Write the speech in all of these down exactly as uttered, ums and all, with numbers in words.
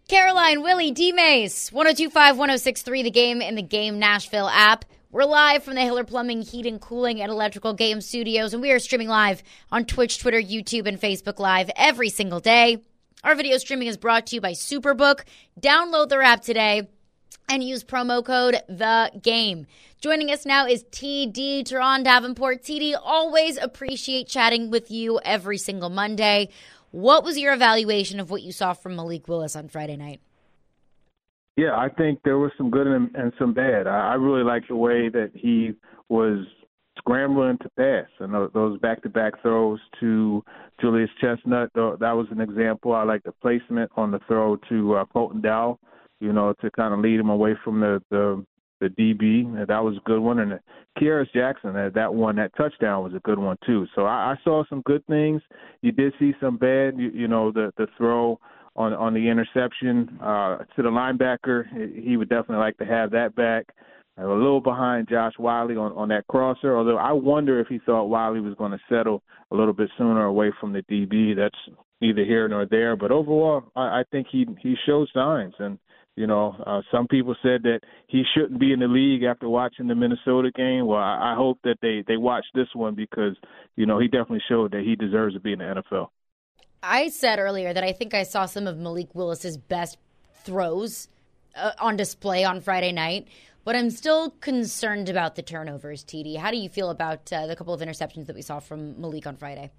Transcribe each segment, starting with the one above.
Caroline, Willie, D-Mace, one oh two point five, one oh six point three, The Game in the Game Nashville app. We're live from the Hiller Plumbing, Heating, Cooling, and Electrical Game Studios, and we are streaming live on Twitch, Twitter, YouTube, and Facebook Live every single day. Our video streaming is brought to you by Superbook. Download their app today and use promo code THEGAME. Joining us now is T D, Teron Davenport. T D, always appreciate chatting with you every single Monday. What was your evaluation of what you saw from Malik Willis on Friday night? Yeah, I think there was some good and, and some bad. I, I really liked the way that he was scrambling to pass, and those back-to-back throws to Julius Chestnut, that was an example. I like the placement on the throw to uh, Colton Dowell, you know, to kind of lead him away from the, the, the D B. That was a good one. And Kearis Jackson, that, that one, that touchdown was a good one too. So I, I saw some good things. You did see some bad, you, you know, the, the throw on on the interception uh, to the linebacker. He would definitely like to have that back. A little behind Josh Wiley on, on that crosser, although I wonder if he thought Wiley was going to settle a little bit sooner away from the D B. That's neither here nor there. But overall, I, I think he, he showed signs. And, you know, uh, some people said that he shouldn't be in the league after watching the Minnesota game. Well, I, I hope that they, they watch this one because, you know, he definitely showed that he deserves to be in the N F L. I said earlier that I think I saw some of Malik Willis's best throws uh, on display on Friday night, but I'm still concerned about the turnovers, T D. How do you feel about uh, the couple of interceptions that we saw from Malik on Friday?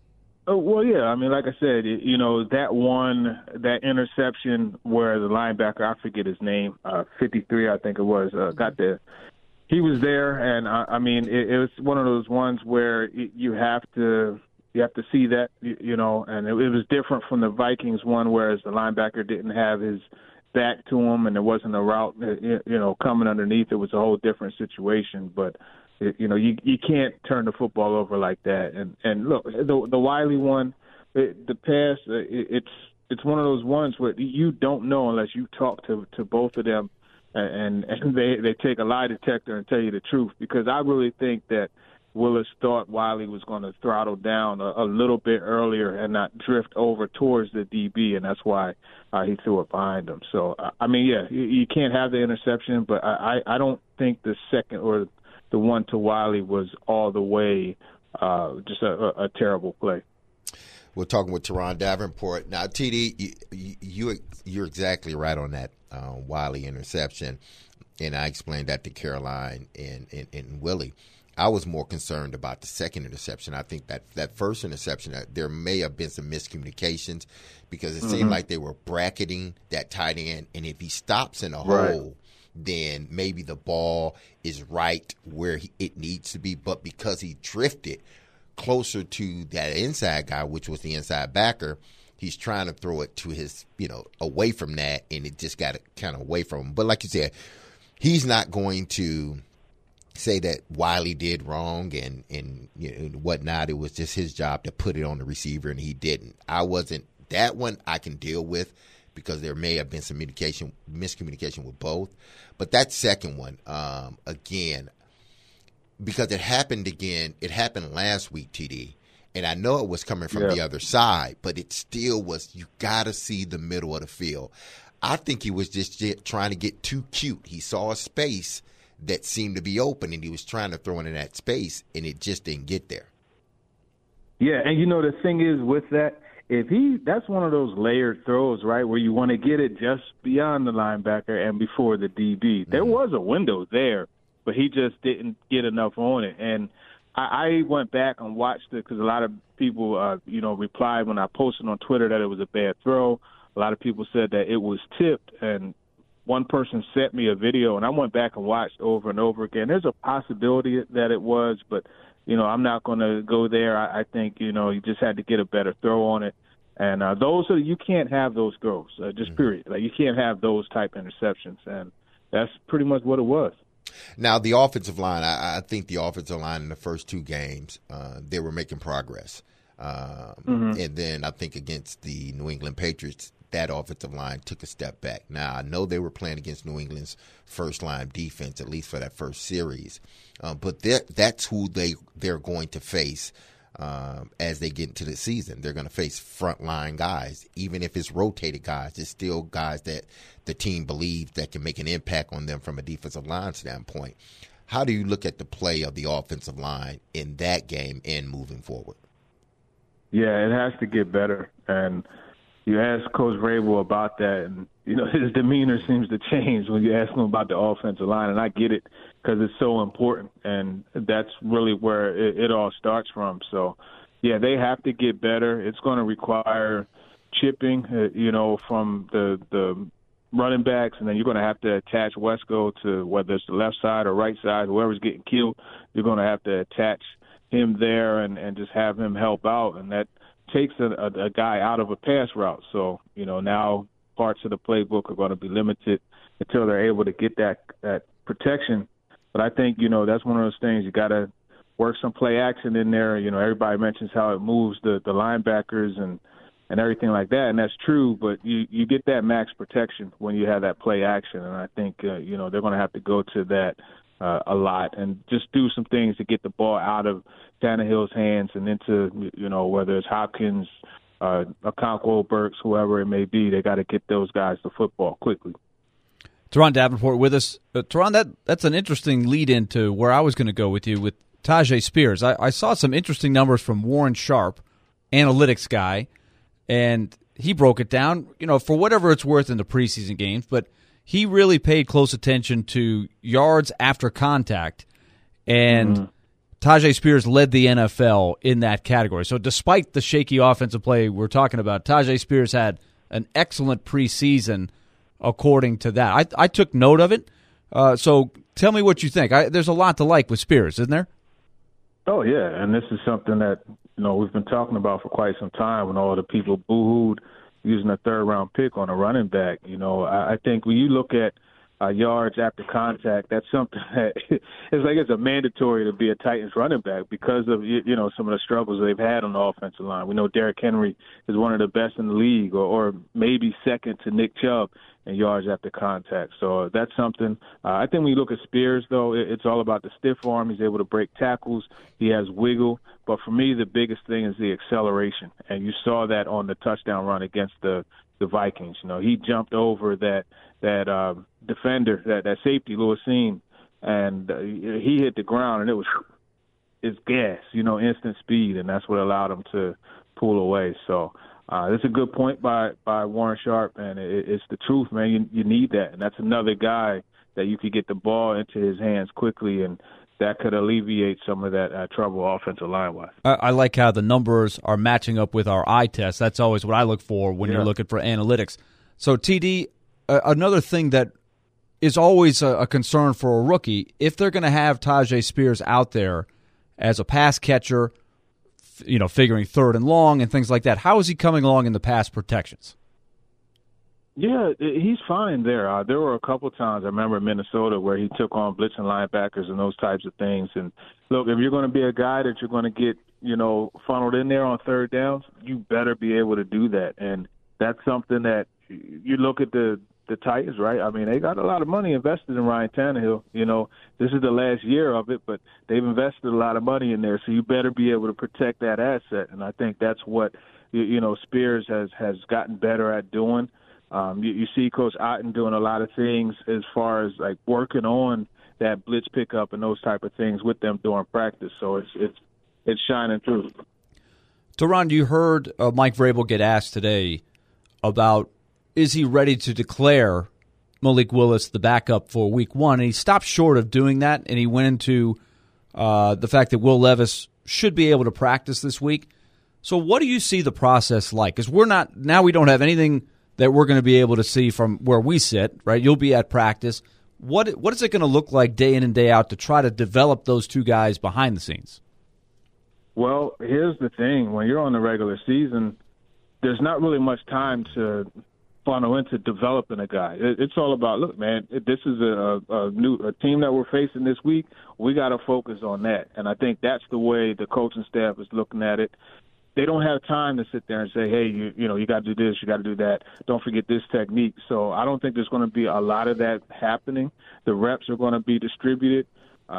Oh, well, yeah. I mean, like I said, you know, that one, that interception where the linebacker, I forget his name, uh, fifty-three, I think it was, uh, got there. He was there, and, I, I mean, it, it was one of those ones where it, you have to – You have to see that, you know, and it, it was different from the Vikings one, whereas the linebacker didn't have his back to him and there wasn't a route, you know, coming underneath. It was a whole different situation. But, it, you know, you you can't turn the football over like that. And, and look, the, the Wiley one, it, the pass, it, it's it's one of those ones where you don't know unless you talk to, to both of them and, and they, they take a lie detector and tell you the truth. Because I really think that Willis thought Wiley was going to throttle down a, a little bit earlier and not drift over towards the D B, and that's why uh, he threw it behind him. So, uh, I mean, yeah, you, you can't have the interception, but I, I, I don't think the second or the one to Wiley was all the way uh, just a, a, a terrible play. We're talking with Teron Davenport. Now, T D, you, you, you're exactly right on that uh, Wiley interception, and I explained that to Caroline and, and, and Willie. I was more concerned about the second interception. I think that that first interception, uh, there may have been some miscommunications because it mm-hmm. seemed like they were bracketing that tight end. And if he stops in a right. hole, then maybe the ball is right where he, it needs to be. But because he drifted closer to that inside guy, which was the inside backer, he's trying to throw it to his, you know, away from that, and it just got it kind of away from him. But like you said, he's not going to say that Wiley did wrong and, and you know, whatnot. It was just his job to put it on the receiver, and he didn't. I wasn't – that one I can deal with because there may have been some communication, miscommunication with both. But that second one, um, again, because it happened again – it happened last week, T D, and I know it was coming from yeah. the other side, but it still was – you got to see the middle of the field. I think he was just trying to get too cute. He saw a space – that seemed to be open, and he was trying to throw it in that space, and it just didn't get there. Yeah, and you know the thing is with that, if he that's one of those layered throws, right, where you want to get it just beyond the linebacker and before the D B. There mm-hmm. was a window there, but he just didn't get enough on it. And I, I went back and watched it because a lot of people, uh, you know, replied when I posted on Twitter that it was a bad throw. A lot of people said that it was tipped, and one person sent me a video, and I went back and watched over and over again. There's a possibility that it was, but, you know, I'm not going to go there. I, I think, you know, you just had to get a better throw on it. And uh, those are – you can't have those throws, uh, just mm-hmm. period. Like, you can't have those type interceptions, and that's pretty much what it was. Now, the offensive line, I, I think the offensive line in the first two games, uh, they were making progress. Um, mm-hmm. And then I think against the New England Patriots, that offensive line took a step back. Now, I know they were playing against New England's first-line defense, at least for that first series. Um, but that's who they, they're going to face um, as they get into the season. They're going to face frontline guys. Even if it's rotated guys, it's still guys that the team believes that can make an impact on them from a defensive line standpoint. How do you look at the play of the offensive line in that game and moving forward? Yeah, it has to get better. And you ask Coach Vrabel about that, and, you know, his demeanor seems to change when you ask him about the offensive line. And I get it because it's so important, and that's really where it, it all starts from. So, yeah, they have to get better. It's going to require chipping, uh, you know, from the the running backs, and then you're going to have to attach Wesco to whether it's the left side or right side, whoever's getting killed, you're going to have to attach him there and, and just have him help out. And that takes a, a, a guy out of a pass route. So, you know, now parts of the playbook are going to be limited until they're able to get that, that protection. But I think, you know, that's one of those things you got to work some play action in there. You know, everybody mentions how it moves the, the linebackers and, and everything like that, and that's true, but you, you get that max protection when you have that play action, and I think, uh, you know, they're going to have to go to that uh, a lot and just do some things to get the ball out of Tannehill's hands and into, you know, whether it's Hopkins, uh, Okonkwo, Burks, whoever it may be, they got to get those guys the football quickly. Teron Davenport with us. Uh, Teron, that, that's an interesting lead into where I was going to go with you with Tyjae Spears. I, I saw some interesting numbers from Warren Sharp, analytics guy, and he broke it down, you know, for whatever it's worth in the preseason games, but he really paid close attention to yards after contact, and mm-hmm. Tyjae Spears led the N F L in that category. So despite the shaky offensive play we're talking about, Tyjae Spears had an excellent preseason according to that. I, I took note of it, uh, so tell me what you think. I, there's a lot to like with Spears, isn't there? Oh, yeah, and this is something that, you know, we've been talking about for quite some time when all the people boo-hooed using a third-round pick on a running back. You know, I, I think when you look at uh, yards after contact, that's something that it's like it's a mandatory to be a Titans running back because of, you know, some of the struggles they've had on the offensive line. We know Derrick Henry is one of the best in the league, or, or maybe second to Nick Chubb in yards after contact. So that's something. Uh, I think when you look at Spears, though, it, it's all about the stiff arm. He's able to break tackles. He has wiggle. But for me, the biggest thing is the acceleration. And you saw that on the touchdown run against the, the Vikings. You know, he jumped over that that uh, defender, that, that safety, Lewis Cine, and uh, he hit the ground, and it was it's gas, you know, instant speed, and that's what allowed him to pull away. So uh, it's a good point by, by Warren Sharp, and it, it's the truth, man. You, you need that, and that's another guy that you could get the ball into his hands quickly, and that could alleviate some of that uh, trouble offensive line-wise. I, I like how the numbers are matching up with our eye test. That's always what I look for when yeah. you're looking for analytics. So, T D, uh, another thing that is always a, a concern for a rookie, if they're going to have Tyjae Spears out there as a pass catcher, f- you know, figuring third and long and things like that, how is he coming along in the pass protections? Yeah, he's fine there. Uh, there were a couple times I remember in Minnesota where he took on blitzing linebackers and those types of things. And look, if you're going to be a guy that you're going to get, you know, funneled in there on third downs, you better be able to do that. And that's something that you look at the the Titans, right? I mean, they got a lot of money invested in Ryan Tannehill. You know, this is the last year of it, but they've invested a lot of money in there, so you better be able to protect that asset. And I think that's what, you know, Spears has, has gotten better at doing. Um, you, you see Coach Otten doing a lot of things as far as, like, working on that blitz pickup and those type of things with them during practice. So it's it's it's shining through. Teron, you heard uh, Mike Vrabel get asked today about is he ready to declare Malik Willis the backup for week one, and he stopped short of doing that, and he went into uh, the fact that Will Levis should be able to practice this week. So what do you see the process like? Because we're not, now we don't have anything that we're going to be able to see from where we sit, right? You'll be at practice. What What is it going to look like day in and day out to try to develop those two guys behind the scenes? Well, here's the thing. When you're on the regular season, there's not really much time to funnel into developing a guy. It's all about, look, man, this is a, a new a team that we're facing this week. We got to focus on that. And I think that's the way the coaching staff is looking at it. They don't have time to sit there and say, hey, you, you know, you got to do this, you got to do that. Don't forget this technique. So I don't think there's going to be a lot of that happening. The reps are going to be distributed. Uh,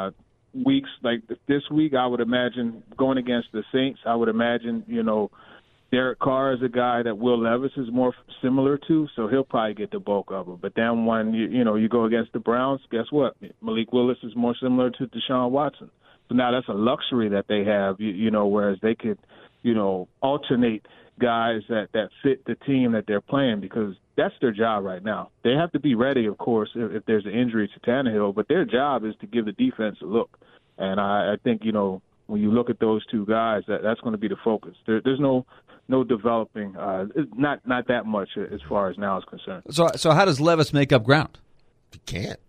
weeks, like this week, I would imagine going against the Saints, I would imagine, you know, Derek Carr is a guy that Will Levis is more similar to, so he'll probably get the bulk of it. But then when, you, you know, you go against the Browns, guess what? Malik Willis is more similar to Deshaun Watson. So now that's a luxury that they have, you, you know, whereas they could, you know, alternate guys that, that fit the team that they're playing because that's their job right now. They have to be ready, of course, if, if there's an injury to Tannehill, but their job is to give the defense a look. And I, I think, you know, when you look at those two guys, that, that's going to be the focus. There, there's no no developing, uh, not not that much as far as now is concerned. So, so how does Levis make up ground? He can't.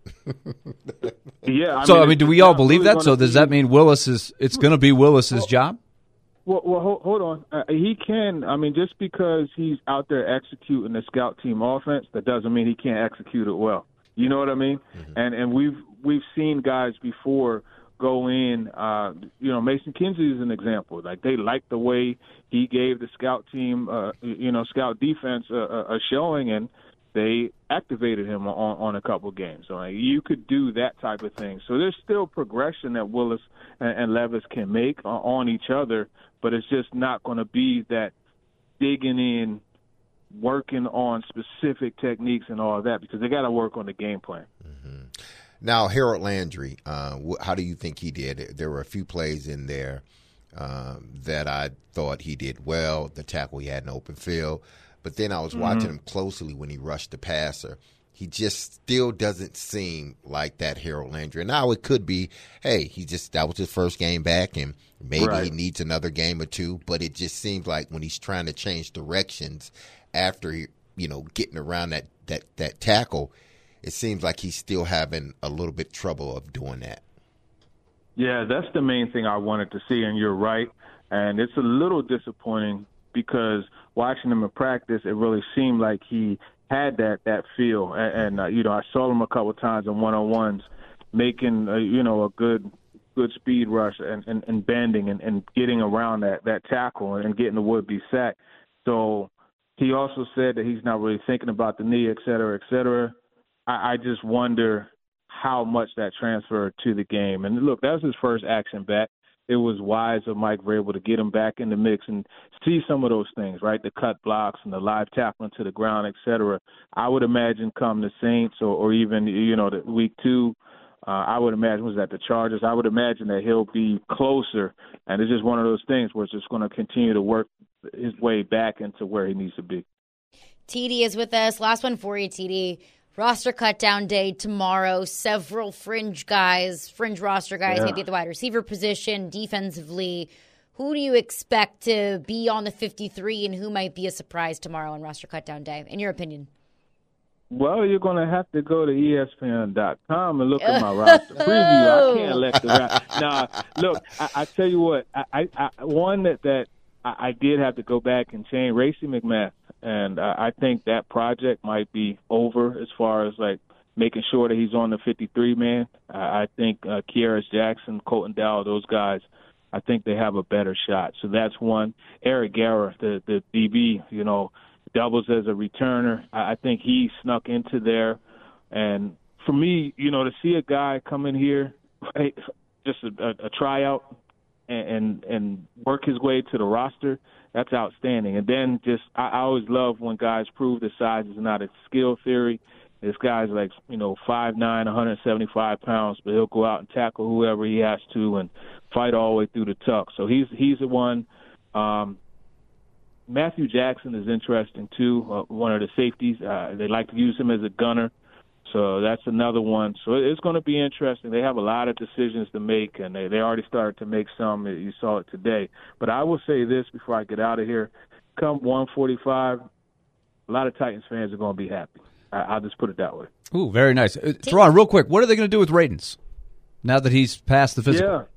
yeah. I so, mean, I mean, do we all believe really that? So, does that mean Willis is? It's going to be Willis's well, job? Well, well, hold, hold on. Uh, he can. I mean, just because he's out there executing the scout team offense, that doesn't mean he can't execute it well. You know what I mean? Mm-hmm. And and we've we've seen guys before go in. Uh, you know, Mason Kinsey is an example. Like they liked the way he gave the scout team, uh, you know, scout defense a, a showing, and they activated him on, on a couple games. So like, you could do that type of thing. So there's still progression that Willis and, and Levis can make on, on each other, but it's just not going to be that digging in, working on specific techniques and all of that because they got to work on the game plan. Mm-hmm. Now, Harold Landry, uh, how do you think he did? There were a few plays in there um, that I thought he did well. The tackle he had in open field. But then I was mm-hmm. watching him closely when he rushed the passer. He just still doesn't seem like that Harold Landry. And now it could be, hey, he just that was his first game back, and maybe right. he needs another game or two. But it just seems like when he's trying to change directions after, you know, getting around that, that, that tackle, it seems like he's still having a little bit trouble of doing that. Yeah, that's the main thing I wanted to see, and you're right. And it's a little disappointing because watching him in practice, it really seemed like he had that that feel. And, and uh, you know, I saw him a couple of times in one-on-ones making, uh, you know, a good good speed rush and, and, and bending and, and getting around that, that tackle and getting the would-be sack. So he also said that he's not really thinking about the knee, et cetera, et cetera. I, I just wonder how much that transferred to the game. And, look, that was his first action back. It was wise of Mike Vrabel to get him back in the mix and see some of those things, right, the cut blocks and the live tackling to the ground, et cetera. I would imagine come the Saints or, or even, you know, the week two, uh, I would imagine was at the Chargers. I would imagine that he'll be closer, and it's just one of those things where it's just going to continue to work his way back into where he needs to be. T D is with us. Last one for you, T D. Roster cutdown day tomorrow. Several fringe guys, fringe roster guys, yeah. maybe at the wide receiver position, defensively. Who do you expect to be on the fifty-three, and who might be a surprise tomorrow on roster cutdown day, in your opinion? Well, you're going to have to go to E S P N dot com and look at my roster preview. I can't let the rap. Nah, look, I, I tell you what, I, I, I one that, that I, I did have to go back and change, Racey McMath. And uh, I think that project might be over as far as, like, making sure that he's on the fifty-three man. Uh, I think uh, Kearis Jackson, Colton Dowell, those guys, I think they have a better shot. So that's one. Eric Guerra, the, the D B, you know, doubles as a returner. I, I think he snuck into there. And for me, you know, to see a guy come in here, just a, a, a tryout, and, and, and work his way to the roster, that's outstanding. And then just I, I always love when guys prove the size is not a skill theory. This guy's like, you know, five nine, one hundred seventy-five pounds, but he'll go out and tackle whoever he has to and fight all the way through the tuck. So he's he's the one. Um, Matthew Jackson is interesting, too, uh, one of the safeties. Uh, they like to use him as a gunner. So that's another one. So it's going to be interesting. They have a lot of decisions to make, and they, they already started to make some. You saw it today. But I will say this before I get out of here. Come one forty-five, a lot of Titans fans are going to be happy. I, I'll just put it that way. Ooh, very nice. Uh, Teron, real quick, what are they going to do with Radens now that he's passed the physical? Yeah.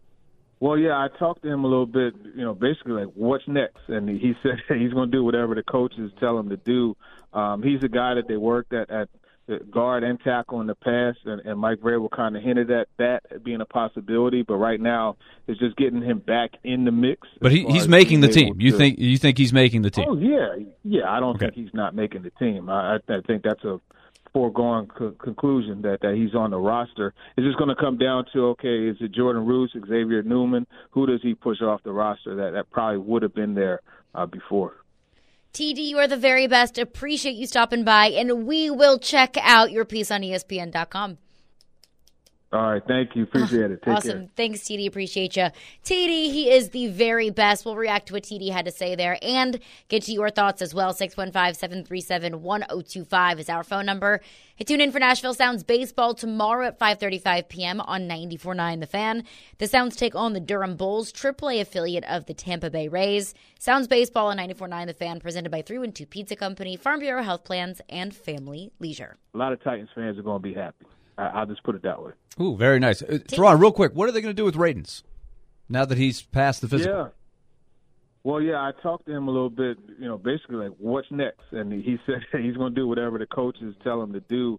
Well, yeah, I talked to him a little bit, you know, basically like, what's next? And he said he's going to do whatever the coaches tell him to do. Um, he's a guy that they worked at, at guard and tackle in the past, and, and Mike Vrabel kind of hinted at that being a possibility. But right now, it's just getting him back in the mix. But he, he's making the team. You to, think you think he's making the team? Oh yeah, yeah. I don't okay. think he's not making the team. I, I think that's a foregone co- conclusion that, that he's on the roster. It's just going to come down to, okay, is it Jordan Roos, Xavier Newman? Who does he push off the roster that, that probably would have been there uh, before? T D, you are the very best. Appreciate you stopping by, and we will check out your piece on E S P N dot com. All right, thank you. Appreciate it. Take awesome. care. Thanks, T D. Appreciate you. T D, he is the very best. We'll react to what T D had to say there and get to your thoughts as well. six one five, seven three seven, one oh two five is our phone number. Hey, tune in for Nashville Sounds Baseball tomorrow at five thirty-five p.m. on ninety-four point nine The Fan. The Sounds take on the Durham Bulls, triple A affiliate of the Tampa Bay Rays. Sounds Baseball on ninety-four point nine The Fan, presented by three one two Pizza Company, Farm Bureau Health Plans, and Family Leisure. A lot of Titans fans are going to be happy. I, I'll just put it that way. Ooh, very nice. Uh, Teron, real quick, what are they going to do with Radens now that he's passed the physical? Yeah. Well, yeah, I talked to him a little bit, you know, basically like, what's next? And he said he's going to do whatever the coaches tell him to do.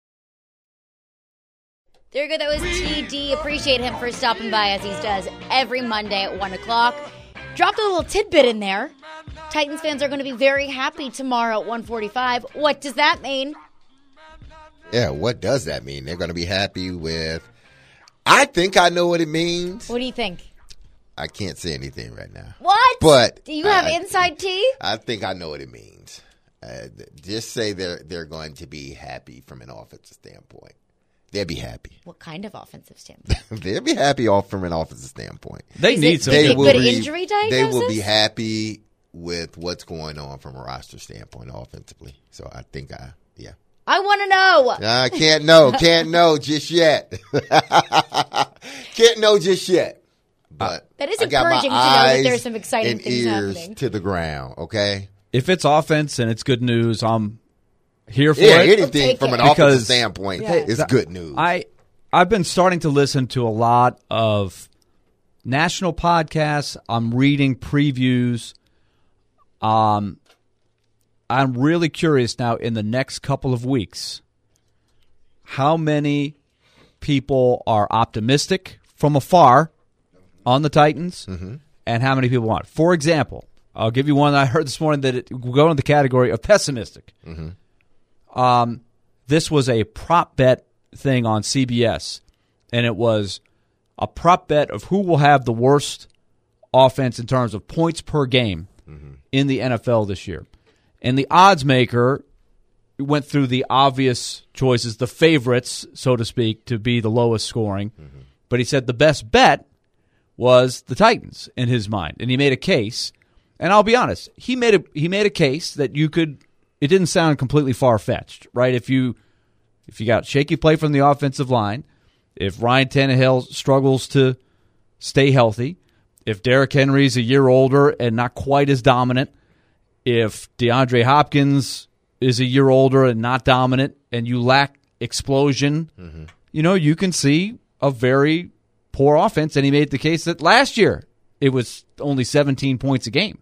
There you go. That was T D. Appreciate him for stopping by, as he does every Monday at one o'clock. Dropped a little tidbit in there. Titans fans are going to be very happy tomorrow at one forty-five. What does that mean? Yeah, what does that mean? They're going to be happy with – I think I know what it means. What do you think? I can't say anything right now. What? But do you have I, inside tea? I think I know what it means. Uh, just say they're they're going to be happy from an offensive standpoint. They'll be happy. What kind of offensive standpoint? They'll be happy off from an offensive standpoint. They is need it, some. Is it will good be, injury diagnosis? They will be happy with what's going on from a roster standpoint offensively. So I think I yeah. I want to know. I can't know. Can't know just yet. Can't know just yet. But that is I got my encouraging to know that eyes there's some exciting and things ears happening. to the ground, okay? If it's offense and it's good news, I'm here for Yeah, it. anything from an it. offensive Because- standpoint Yeah. is good news. I I've been starting to listen to a lot of national podcasts. I'm reading previews. Um, I'm really curious now in the next couple of weeks how many people are optimistic from afar on the Titans Mm-hmm. and how many people aren't. For example, I'll give you one that I heard this morning that it will go in the category of pessimistic. Mm-hmm. Um, this was a prop bet thing on C B S, and it was a prop bet of who will have the worst offense in terms of points per game mm-hmm. in the N F L this year. And the odds maker went through the obvious choices, the favorites, so to speak, to be the lowest scoring. Mm-hmm. But he said the best bet was the Titans in his mind, and he made a case. And I'll be honest, he made a he made a case that you could. It didn't sound completely far-fetched, right? If you if you got shaky play from the offensive line, if Ryan Tannehill struggles to stay healthy, if Derrick Henry's a year older and not quite as dominant, if DeAndre Hopkins is a year older and not dominant, and you lack explosion, mm-hmm. you know, you can see a very poor offense. And he made the case that last year it was only seventeen points a game.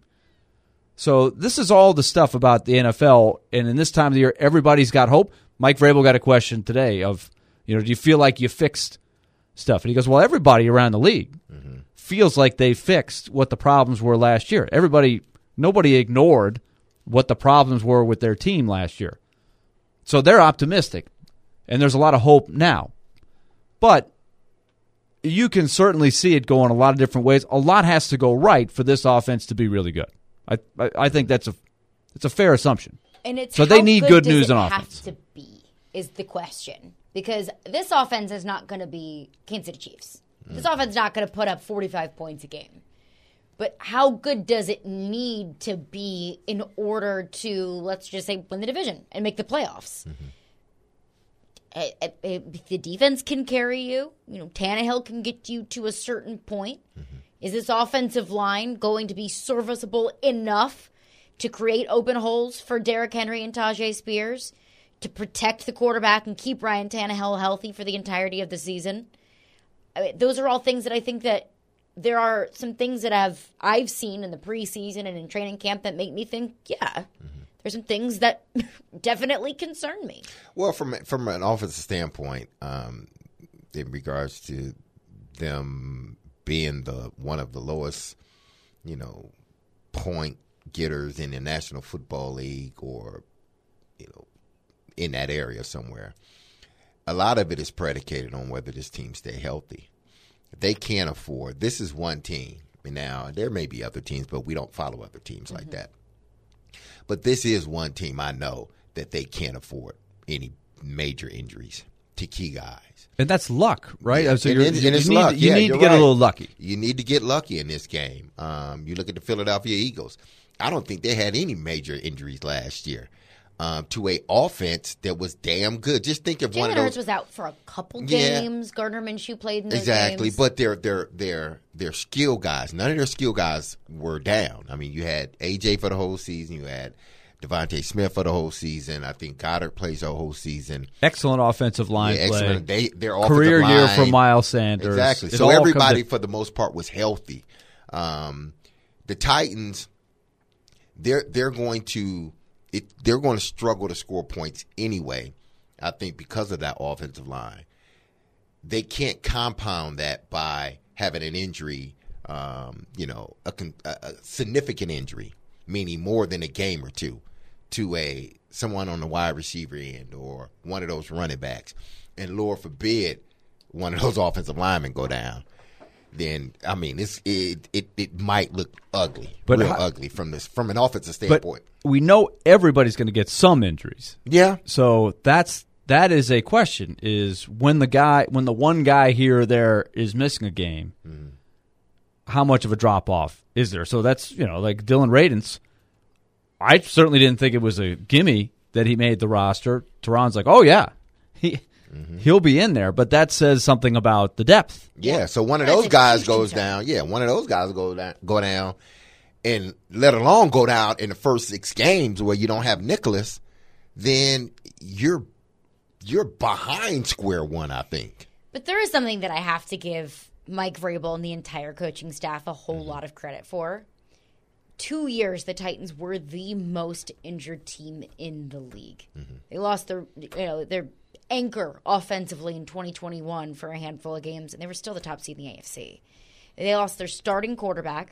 So this is all the stuff about the N F L, and in this time of the year, everybody's got hope. Mike Vrabel got a question today of, you know, do you feel like you fixed stuff? And he goes, well, everybody around the league mm-hmm. feels like they fixed what the problems were last year. Everybody, nobody ignored what the problems were with their team last year. So they're optimistic, and there's a lot of hope now. But you can certainly see it go in a lot of different ways. A lot has to go right for this offense to be really good. I I, I think that's a it's a fair assumption. And it's so they how need good good does news it on have offense. to be is the question, because this offense is not going to be Kansas City Chiefs. Mm. This offense is not going to put up forty-five points a game. But how good does it need to be in order to, let's just say, win the division and make the playoffs? Mm-hmm. If the defense can carry you, you know, Tannehill can get you to a certain point. Mm-hmm. Is this offensive line going to be serviceable enough to create open holes for Derrick Henry and Tajay Spears, to protect the quarterback and keep Ryan Tannehill healthy for the entirety of the season? I mean, those are all things that I think that there are some things that I've I've seen in the preseason and in training camp that make me think, yeah, mm-hmm. there's some things that definitely concern me. Well, from from an offensive standpoint, um, in regards to them being the one of the lowest, you know, point getters in the National Football League, or, you know, in that area somewhere. A lot of it is predicated on whether this team stay healthy. They can't afford. This is one team. Now, there may be other teams, but we don't follow other teams mm-hmm. like that. But this is one team I know that they can't afford any major injuries to key guys. And that's luck, right? Yeah. So and, and you it's need, luck. You yeah, need to you're get right. a little lucky. You need to get lucky in this game. Um, you look at the Philadelphia Eagles. I don't think they had any major injuries last year. Um, to a offense that was damn good. Just think of Jalen one of those. Hurts was out for a couple Yeah. games. Gardner Minshew played in those exactly, games. but they're they're they're they're skill guys. None of their skill guys were down. I mean, you had A J for the whole season. You had Devontae Smith for the whole season. I think Goddard plays the whole season. Excellent offensive line yeah, play. excellent. They their Career offensive year line, for Miles Sanders. Exactly. It So all everybody, comes for the most part, was healthy. Um, the Titans, they're they're going to. It, they're going to struggle to score points anyway, I think, because of that offensive line. They can't compound that by having an injury, um, you know, a, a significant injury, meaning more than a game or two, to a someone on the wide receiver end or one of those running backs. And Lord forbid one of those offensive linemen go down. Then I mean, it's it it, it might look ugly, but real how, ugly from this from an offensive standpoint. But we know everybody's going to get some injuries. Yeah. So that's that is a question: is when the guy, when the one guy here or there is missing a game, mm. how much of a drop off is there? So that's you know like Dylan Radins. I certainly didn't think it was a gimme that he made the roster. Teron's like, oh yeah, he. Mm-hmm. He'll be in there, but that says something about the depth. Yeah, so one of those guys goes down. Yeah, one of those guys go down, go down, and let alone go down in the first six games where you don't have Nicholas, then you're you're behind square one, I think. But there is something that I have to give Mike Vrabel and the entire coaching staff a whole mm-hmm. lot of credit for. Two years, the Titans were the most injured team in the league. Mm-hmm. They lost their, you know, their anchor offensively in twenty twenty-one for a handful of games, and they were still the top seed in the A F C. They lost their starting quarterback,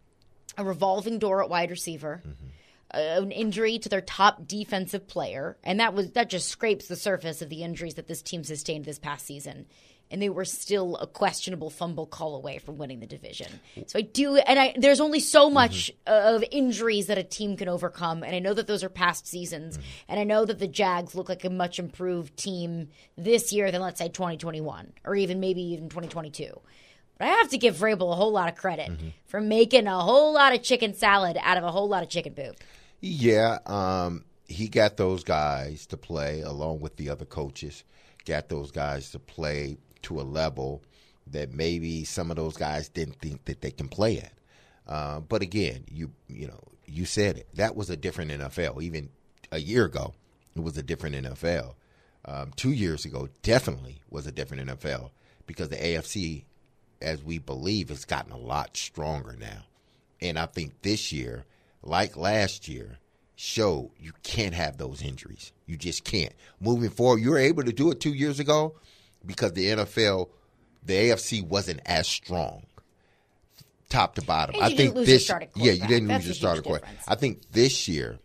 a revolving door at wide receiver, mm-hmm. uh, an injury to their top defensive player, and that was that just scrapes the surface of the injuries that this team sustained this past season. And they were still a questionable fumble call away from winning the division. So I do, and I, there's only so much mm-hmm. of injuries that a team can overcome, and I know that those are past seasons, mm-hmm. and I know that the Jags look like a much improved team this year than, let's say, twenty twenty-one, or even maybe even twenty twenty-two. But I have to give Vrabel a whole lot of credit mm-hmm. for making a whole lot of chicken salad out of a whole lot of chicken poop. Yeah, um, he got those guys to play along with the other coaches, got those guys to play to a level that maybe some of those guys didn't think that they can play at. Uh, but again, you you know, you said it. That was a different N F L. Even a year ago, it was a different N F L. Um, two years ago, definitely was a different N F L because the A F C, as we believe, has gotten a lot stronger now. And I think this year, like last year, showed you can't have those injuries. You just can't. Moving forward, you were able to do it two years ago, because the N F L, the A F C wasn't as strong, top to bottom. And I you think didn't lose this, your starting yeah, you didn't That's lose your starting quarterback. I think this year,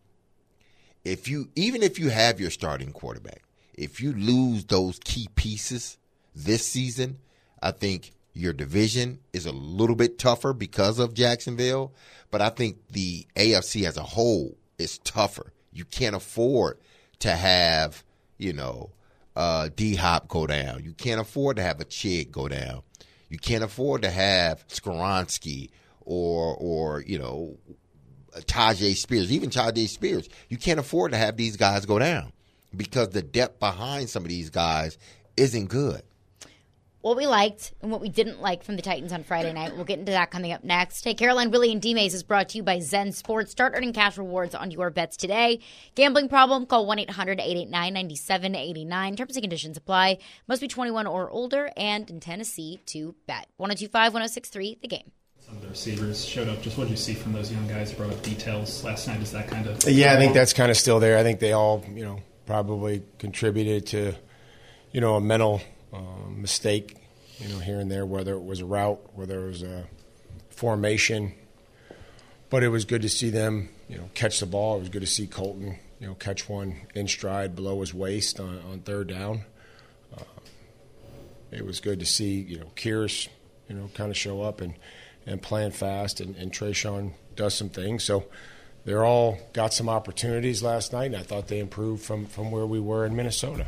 if you even if you have your starting quarterback, if you lose those key pieces this season, I think your division is a little bit tougher because of Jacksonville. But I think the A F C as a whole is tougher. You can't afford to have, you know, Uh, D-Hop go down. You can't afford to have a Chig go down. You can't afford to have Skoronski or, or you know, Tajay Spears, even Tajay Spears. You can't afford to have these guys go down because the depth behind some of these guys isn't good. What we liked and what we didn't like from the Titans on Friday night. We'll get into that coming up next. Hey, Caroline, Willie, and D-Mays is brought to you by Zen Sports. Start earning cash rewards on your bets today. Gambling problem? Call one eight hundred eight eight nine nine seven eight nine. Terms and conditions apply. Must be twenty-one or older and in Tennessee to bet. one oh two five, one oh six three, The Game. Some of the receivers showed up. Just what did you see from those young guys? Brought up details last night. Is that kind of... Yeah, I think that's kind of still there. I think they all, you know, probably contributed to, you know, a mental uh, mistake, you know, here and there, whether it was a route, whether it was a formation. But it was good to see them, you know, catch the ball. It was good to see Colton you know, catch one in stride below his waist on, on third down. Uh, it was good to see, you know, Kearse, you know, kind of show up and, and playing fast, and, and Trayshawn does some things. So they're all got some opportunities last night, and I thought they improved from, from where we were in Minnesota.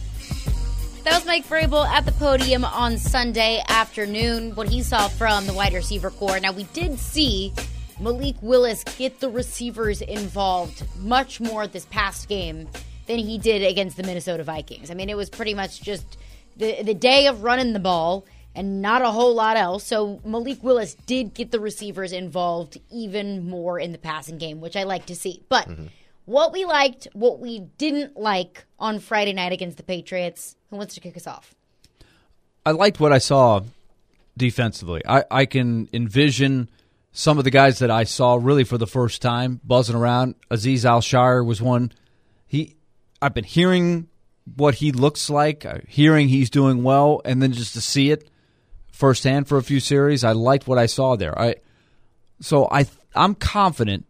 That was Mike Vrabel at the podium on Sunday afternoon, what he saw from the wide receiver core. Now, we did see Malik Willis get the receivers involved much more this past game than he did against the Minnesota Vikings. I mean, it was pretty much just the, the day of running the ball and not a whole lot else. So Malik Willis did get the receivers involved even more in the passing game, which I like to see. But mm-hmm. what we liked, what we didn't like on Friday night against the Patriots. Who wants to kick us off? I liked what I saw defensively. I, I can envision some of the guys that I saw really for the first time buzzing around. Azeez Al-Shaair was one. He, I've been hearing what he looks like, hearing he's doing well, and then just to see it firsthand for a few series, I liked what I saw there. I, so I, I'm confident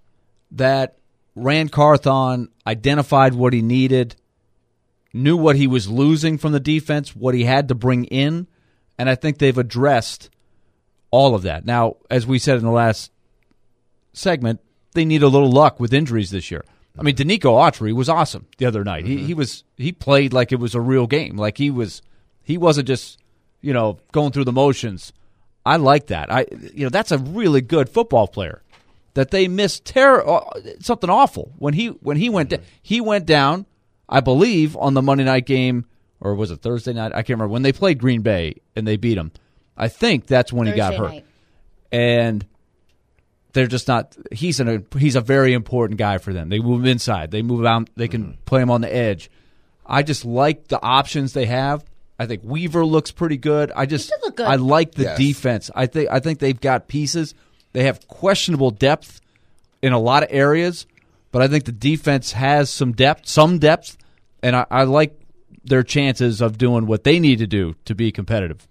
that Rand Carthon identified what he needed, knew what he was losing from the defense, what he had to bring in, and I think they've addressed all of that. Now, as we said in the last segment, they need a little luck with injuries this year. I mean, Danico Autry was awesome the other night. Mm-hmm. He he was he played like it was a real game. Like he was he wasn't just, you know, going through the motions. I like that. I you know, that's a really good football player. That they missed terror something awful when he when he went mm-hmm. da- he went down, I believe, on the Monday night game, or was it Thursday night? I can't remember, when they played Green Bay and they beat them. I think that's when Thursday he got hurt. Night. And they're just not he's an, a he's a very important guy for them. They move him inside. They move out, they can mm-hmm. play him on the edge. I just like the options they have. I think Weaver looks pretty good. I just look good. I like the yes. defense. I think I think they've got pieces. They have questionable depth in a lot of areas, but I think the defense has some depth, some depth, and I, I like their chances of doing what they need to do to be competitive.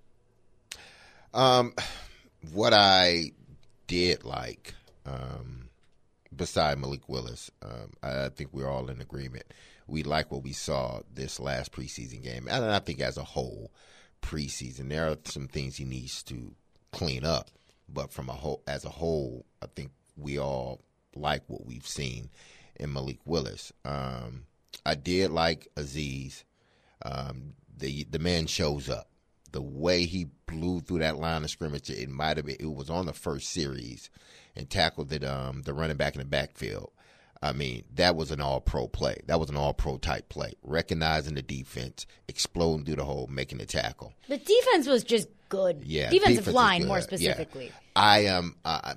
Um, what I did like, um, beside Malik Willis, um, I, I think we're all in agreement. We like what we saw this last preseason game, and I think as a whole preseason, there are some things he needs to clean up. But from a whole, as a whole, I think we all like what we've seen in Malik Willis. Um, I did like Azeez. Um, the the man shows up. The way he blew through that line of scrimmage, it might have been, it was on the first series and tackled the um, the running back in the backfield. I mean, that was an all-pro play. That was an all-pro type play. Recognizing the defense, exploding through the hole, making the tackle. The defense was just good. Yeah, defensive defense line, more specifically. Yeah. I am. Uh,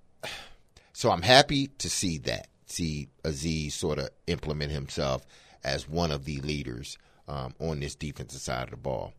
so I'm happy to see that. See Azeez sort of implement himself as one of the leaders um, on this defensive side of the ball.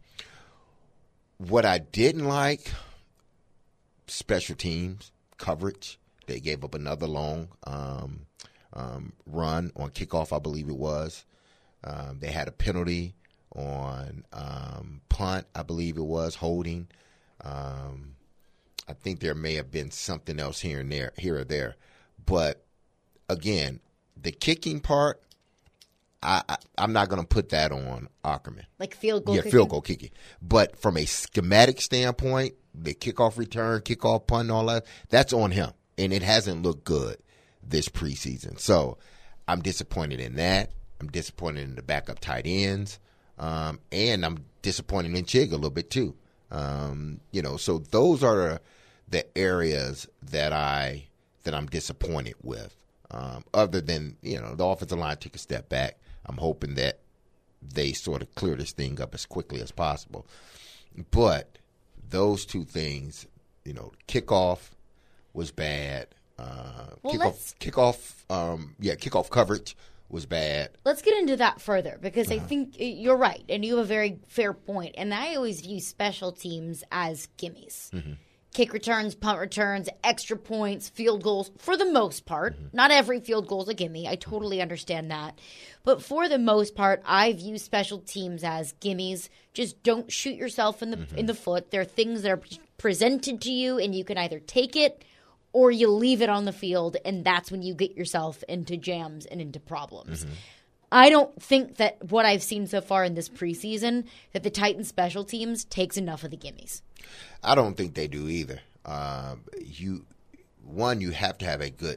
What I didn't like, special teams coverage. They gave up another long um, um, run on kickoff, I believe it was. Um, they had a penalty on um, punt, I believe it was, holding. Um, I think there may have been something else here and there, here or there. But, again, the kicking part, I, I, I'm not going to put that on Ackerman. Like field goal yeah, kicking? Yeah, field goal kicking. But from a schematic standpoint, the kickoff return, kickoff punt, and all that, that's on him. And it hasn't looked good this preseason. So I'm disappointed in that. I'm disappointed in the backup tight ends. Um, and I'm disappointed in Chig a little bit too. Um, you know, so those are the, the areas that I that I'm disappointed with. Um, other than, you know, the offensive line took a step back. I'm hoping that they sort of clear this thing up as quickly as possible. But those two things, you know, kickoff was bad. Uh, well, kickoff, kickoff, um, yeah, kickoff coverage was bad. Let's get into that further because uh-huh. I think you're right, and you have a very fair point. And I always view special teams as gimmies. Mm-hmm. Kick returns, punt returns, extra points, field goals, for the most part. Mm-hmm. Not every field goal is a gimme. I totally understand that. But for the most part, I view special teams as gimmies. Just don't shoot yourself in the mm-hmm. in the foot. There are things that are presented to you, and you can either take it or you leave it on the field, and that's when you get yourself into jams and into problems. Mm-hmm. I don't think that what I've seen so far in this preseason, that the Titans special teams takes enough of the gimmies. I don't think they do either. Um, you, one, you have to have a good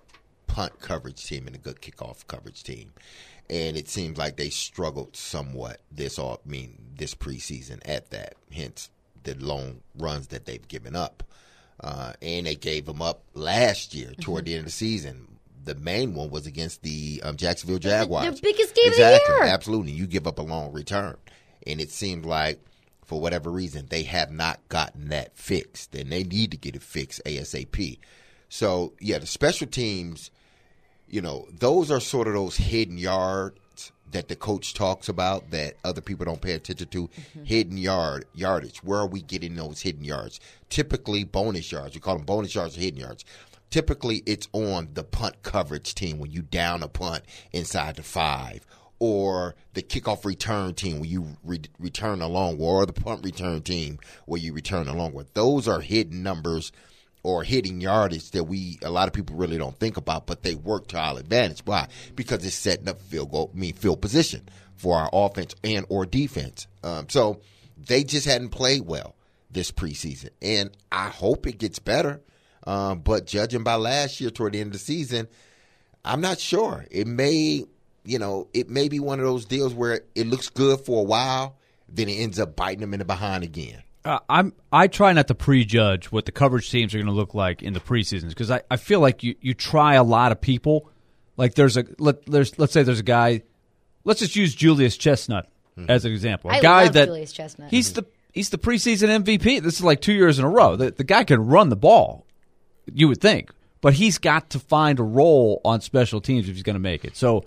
punt coverage team and a good kickoff coverage team. And it seems like they struggled somewhat this off, I mean, this preseason at that, hence the long runs that they've given up. Uh, and they gave them up last year toward mm-hmm. the end of the season. The main one was against the um, Jacksonville Jaguars. The biggest game exactly, of the year. Absolutely. You give up a long return. And it seemed like, for whatever reason, they have not gotten that fixed. And they need to get it fixed ASAP. So, yeah, the special teams, you know, those are sort of those hidden yards that the coach talks about that other people don't pay attention to. Mm-hmm. Hidden yard, yardage. Where are we getting those hidden yards? Typically bonus yards. We call them bonus yards or hidden yards. Typically it's on the punt coverage team when you down a punt inside the five, or the kickoff return team when you re- return a long one, or the punt return team where you return a long one. Those are hidden numbers or hitting yardage that we a lot of people really don't think about, but they work to our advantage. Why? Because it's setting up field goal, I mean field position for our offense and or defense. Um, so they just hadn't played well this preseason, and I hope it gets better. Um, but judging by last year toward the end of the season, I'm not sure. It may, you know, it may be one of those deals where it looks good for a while, then it ends up biting them in the behind again. Uh, I'm I try not to prejudge what the coverage teams are going to look like in the preseasons, because I, I feel like you, you try a lot of people. Like there's a let there's let's say there's a guy, let's just use Julius Chestnut mm-hmm. as an example. A I guy love that Julius Chestnut. He's the he's the preseason M V P. This is like two years in a row. The, the guy can run the ball, you would think, but he's got to find a role on special teams if he's going to make it. So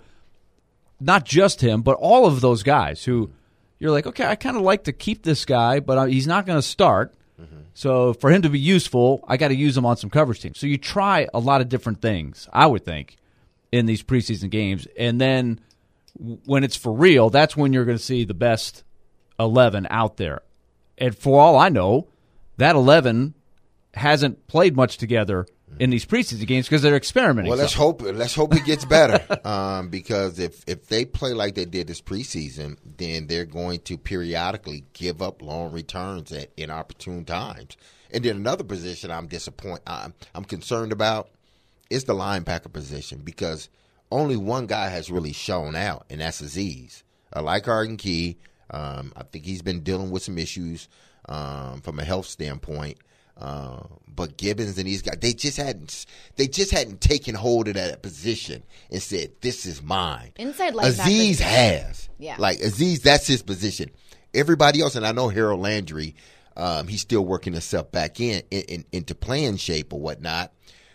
not just him, but all of those guys who. You're like, okay, I kind of like to keep this guy, but he's not going to start. Mm-hmm. So for him to be useful, I got to use him on some coverage teams. So you try a lot of different things, I would think, in these preseason games. And then when it's for real, that's when you're going to see the best eleven out there. And for all I know, that eleven hasn't played much together in these preseason games because they're experimenting. Well, let's hope let's hope it gets better um, because if, if they play like they did this preseason, then they're going to periodically give up long returns at inopportune times. And then another position I'm disappointed, I'm, I'm concerned about is the linebacker position, because only one guy has really shown out, and that's Azeez. I like Arden Key. Um, I think he's been dealing with some issues um, from a health standpoint. Uh, but Gibbons and these guys, they just hadn't, they just hadn't taken hold of that position and said, "This is mine." Inside linebacker. Azeez has, yeah, like Azeez, that's his position. Everybody else, and I know Harold Landry, um, he's still working himself back in, in, in into playing shape or whatnot.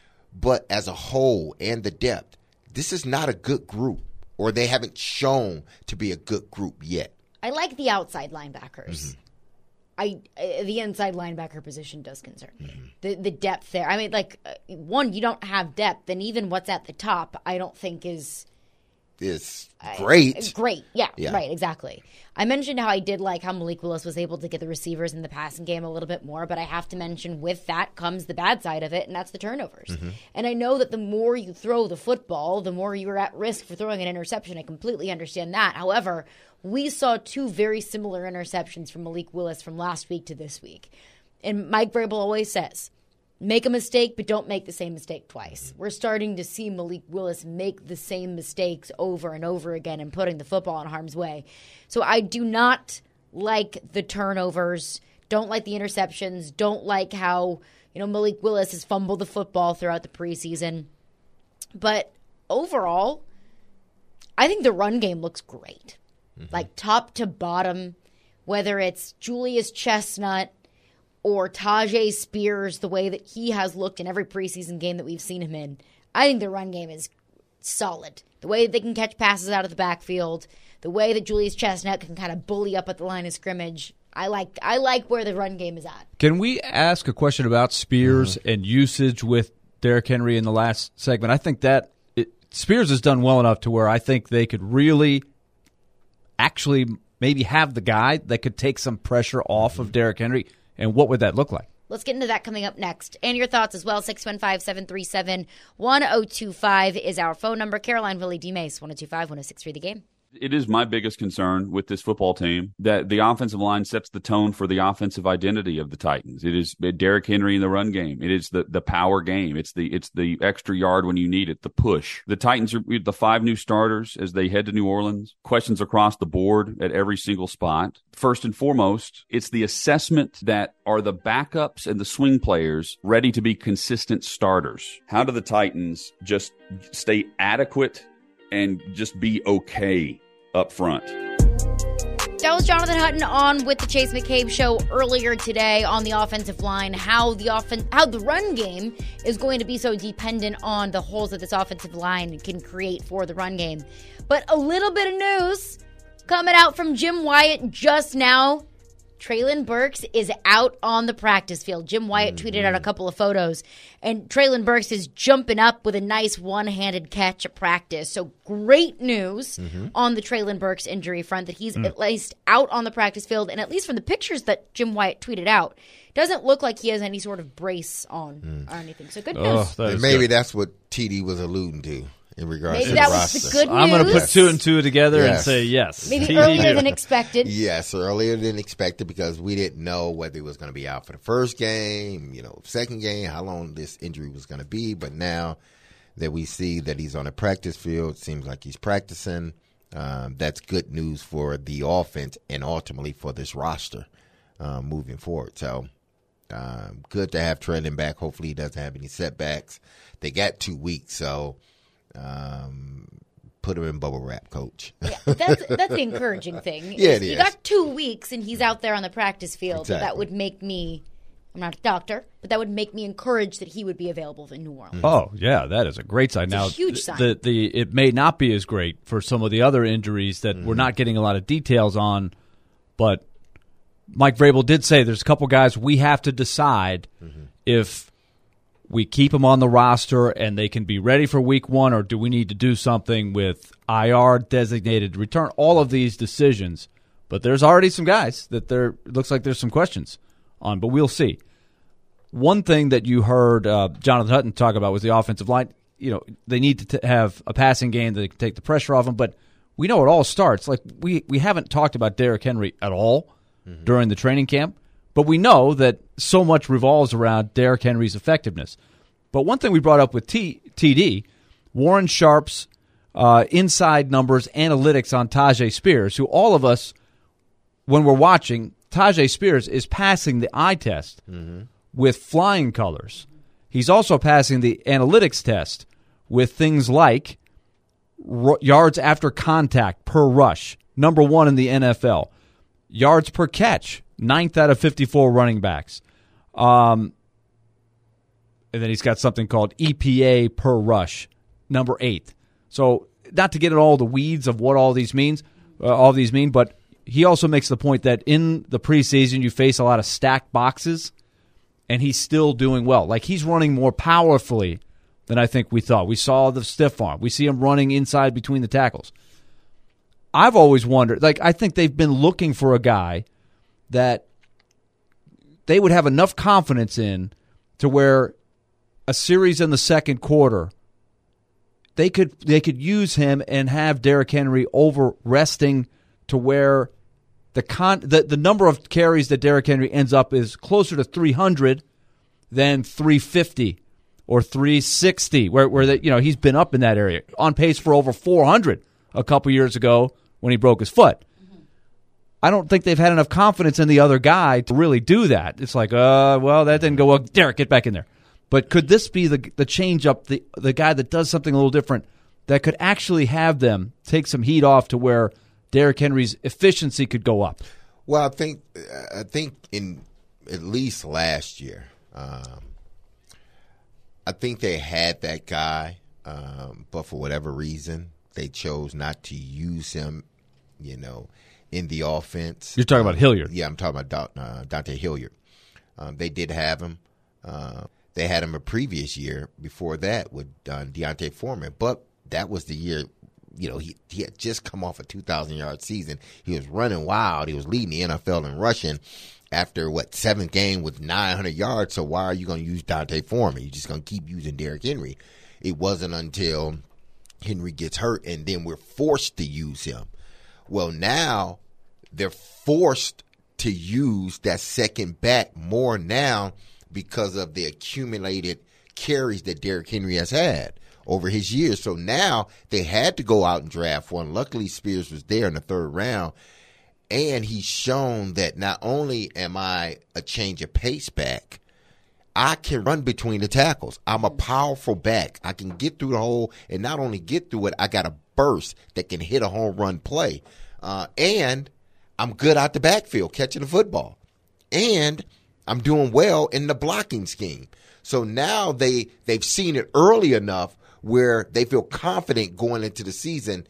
But as a whole, and the depth, this is not a good group, or they haven't shown to be a good group yet. I like the outside linebackers. Mm-hmm. I uh, the inside linebacker position does concern me. Mm-hmm. The the depth there. I mean, like uh, one, you don't have depth, and even what's at the top, I don't think is is great. Uh, great, yeah, yeah, right, exactly. I mentioned how I did like how Malik Willis was able to get the receivers in the passing game a little bit more, but I have to mention with that comes the bad side of it, and that's the turnovers. Mm-hmm. And I know that the more you throw the football, the more you're at risk for throwing an interception. I completely understand that. However, we saw two very similar interceptions from Malik Willis from last week to this week. And Mike Vrabel always says, make a mistake, but don't make the same mistake twice. We're starting to see Malik Willis make the same mistakes over and over again and putting the football in harm's way. So I do not like the turnovers, don't like the interceptions, don't like how, you know, Malik Willis has fumbled the football throughout the preseason. But overall, I think the run game looks great. Mm-hmm. Like top to bottom, whether it's Julius Chestnut or Tyjae Spears, the way that he has looked in every preseason game that we've seen him in, I think the run game is solid. The way that they can catch passes out of the backfield, the way that Julius Chestnut can kind of bully up at the line of scrimmage, I like I like where the run game is at. Can we ask a question about Spears mm-hmm. and usage with Derrick Henry in the last segment? I think that it, Spears has done well enough to where I think they could really actually maybe have the guy that could take some pressure off of Derrick Henry. And what would that look like? Let's get into that coming up next. And your thoughts as well. six one five, seven three seven, one zero two five is our phone number. Caroline, Willie, D. Mace, one oh two five, one oh six three The Game. It is my biggest concern with this football team that the offensive line sets the tone for the offensive identity of the Titans. It is Derrick Henry in the run game. It is the, the power game. It's the it's the extra yard when you need it, the push. The Titans are the five new starters as they head to New Orleans. Questions across the board at every single spot. First and foremost, it's the assessment that are the backups and the swing players ready to be consistent starters. How do the Titans just stay adequate and just be okay up front? That was Jonathan Hutton on with the Chase McCabe Show earlier today on the offensive line, how the offen- how the run game is going to be so dependent on the holes that this offensive line can create for the run game. But a little bit of news coming out from Jim Wyatt just now. Treylon Burks is out on the practice field. Jim Wyatt mm-hmm. tweeted out a couple of photos, and Treylon Burks is jumping up with a nice one-handed catch at practice. So great news mm-hmm. on the Treylon Burks injury front that he's mm. at least out on the practice field, and at least from the pictures that Jim Wyatt tweeted out, doesn't look like he has any sort of brace on mm. or anything. So good news. Oh, maybe good. That's what T D was alluding to. In regards Maybe to that the was roster. the good news. I'm going to put two and two together yes. and say yes. Maybe T D earlier did. than expected. Yes, earlier than expected because we didn't know whether he was going to be out for the first game, you know, second game, how long this injury was going to be. But now that we see that he's on the practice field, seems like he's practicing. Um, that's good news for the offense and ultimately for this roster um, moving forward. So um, good to have Treylon back. Hopefully he doesn't have any setbacks. They got two weeks, so Um, put him in bubble wrap, coach. Yeah, that's that's the encouraging thing. Yeah, it you is. got two weeks and he's out there on the practice field. Exactly. That would make me, I'm not a doctor, but that would make me encouraged that he would be available in New Orleans. Oh, yeah, that is a great sign. It's now, a huge sign. The, the, it may not be as great for some of the other injuries that mm-hmm. we're not getting a lot of details on, but Mike Vrabel did say there's a couple guys we have to decide mm-hmm. if we keep them on the roster and they can be ready for week one, or do we need to do something with I R, designated return, all of these decisions. But there's already some guys that there looks like there's some questions on, but we'll see. One thing that you heard uh, Jonathan Hutton talk about was the offensive line. You know, they need to t- have a passing game that can take the pressure off them, but we know it all starts. Like, we, we haven't talked about Derrick Henry at all mm-hmm. during the training camp. But we know that so much revolves around Derrick Henry's effectiveness. But one thing we brought up with T- TD, Warren Sharp's uh, inside numbers analytics on Tyjae Spears, who all of us, when we're watching, Tyjae Spears is passing the eye test mm-hmm. with flying colors. He's also passing the analytics test with things like r- yards after contact per rush, number one in the N F L, yards per catch, ninth out of fifty-four running backs. Um, and then he's got something called E P A per rush, number eighth. So not to get in all the weeds of what all these means, uh, all these mean, but he also makes the point that in the preseason you face a lot of stacked boxes, and he's still doing well. Like, he's running more powerfully than I think we thought. We saw the stiff arm. We see him running inside between the tackles. I've always wondered, like, I think they've been looking for a guy that they would have enough confidence in to where a series in the second quarter, they could they could use him and have Derrick Henry over resting to where the con the, the number of carries that Derrick Henry ends up is closer to three hundred than three fifty or three sixty, where where the, you know, he's been up in that area, on pace for over four hundred a couple years ago when he broke his foot. I don't think they've had enough confidence in the other guy to really do that. It's like, uh, well, that didn't go well. Derrick, get back in there. But could this be the the change up, the the guy that does something a little different that could actually have them take some heat off to where Derrick Henry's efficiency could go up? Well, I think I think in at least last year, um, I think they had that guy, um, but for whatever reason, they chose not to use him, you know, in the offense. You're talking about Hilliard. Yeah, I'm talking about uh, Dante Hilliard. Um, they did have him. Uh, they had him a previous year before that with uh, Deontay Foreman, but that was the year you know, he, he had just come off a two thousand yard season. He was running wild. He was leading the N F L in rushing after, what, seventh game with nine hundred yards. So why are you going to use D'Onta Foreman? You're just going to keep using Derrick Henry. It wasn't until Henry gets hurt and then we're forced to use him. Well, now they're forced to use that second back more now because of the accumulated carries that Derrick Henry has had over his years. So now they had to go out and draft one. Luckily, Spears was there in the third round. And he's shown that not only am I a change of pace back, I can run between the tackles. I'm a powerful back. I can get through the hole, and not only get through it, I got a burst that can hit a home run play. Uh, and I'm good out the backfield catching the football. And I'm doing well in the blocking scheme. So now they, they've seen it early enough where they feel confident going into the season.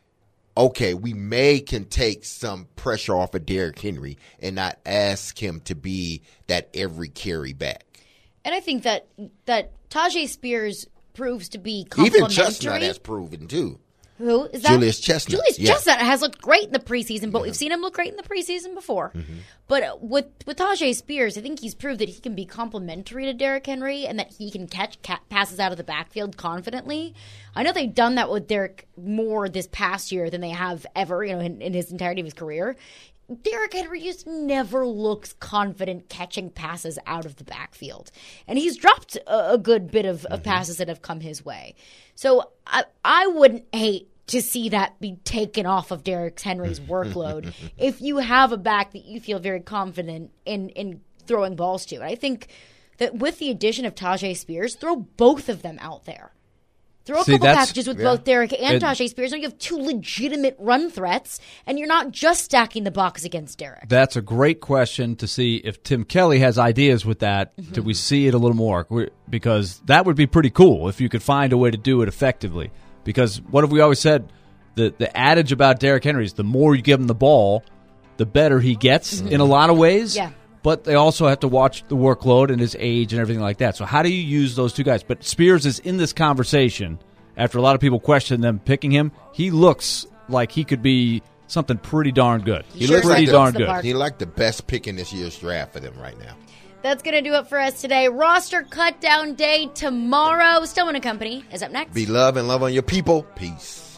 Okay, we may can take some pressure off of Derrick Henry and not ask him to be that every carry back. And I think that that Tyjae Spears proves to be complimentary. Even Chestnut has proven too. Who is that? Julius Chestnut. Julius yeah. Chestnut has looked great in the preseason, but yeah. we've seen him look great in the preseason before. Mm-hmm. But with with Tyjae Spears, I think he's proved that he can be complimentary to Derrick Henry and that he can catch ca- passes out of the backfield confidently. I know they've done that with Derrick more this past year than they have ever, you know, in, in his entirety of his career. Derrick Henry just never looks confident catching passes out of the backfield. And he's dropped a, a good bit of, of mm-hmm. passes that have come his way. So I, I wouldn't hate to see that be taken off of Derrick Henry's workload if you have a back that you feel very confident in, in throwing balls to. And I think that with the addition of Tyjae Spears, throw both of them out there. Throw a See, couple packages with yeah. both Derrick and it, Tyjae Spears, and you have two legitimate run threats, and you're not just stacking the box against Derrick. That's a great question to see if Tim Kelly has ideas with that. Mm-hmm. Do we see it a little more? Because that would be pretty cool if you could find a way to do it effectively. Because what have we always said? The the adage about Derrick Henry is the more you give him the ball, the better he gets mm-hmm. in a lot of ways. Yeah. But they also have to watch the workload and his age and everything like that. So how do you use those two guys? But Spears is in this conversation after a lot of people question them picking him. He looks like he could be something pretty darn good. He sure looks pretty like darn the, good. He like the best pick in this year's draft for them right now. That's going to do it for us today. Roster cut down day tomorrow. Stillman and Company is up next. Be love and love on your people. Peace.